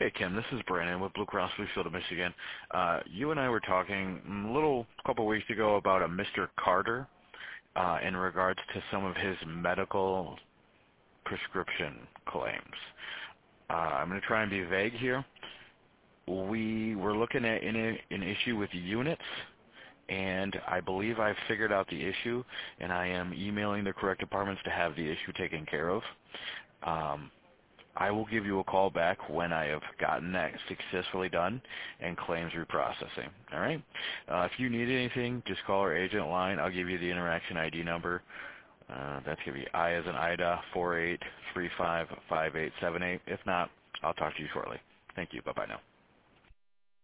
Hey Kim, this is Brandon with Blue Cross Blue Shield of Michigan. You and I were talking a couple weeks ago about a Mr. Carter in regards to some of his medical prescription claims. I'm going to try and be vague here. We were looking at an issue with units, and I believe I've figured out the issue, and I am emailing the correct departments to have the issue taken care of. I will give you a call back when I have gotten that successfully done and claims reprocessing. All right? If you need anything, just call our agent line. I'll give you the interaction ID number. That's going to be I as in Ida 48355878. If not, I'll talk to you shortly. Thank you. Bye-bye now.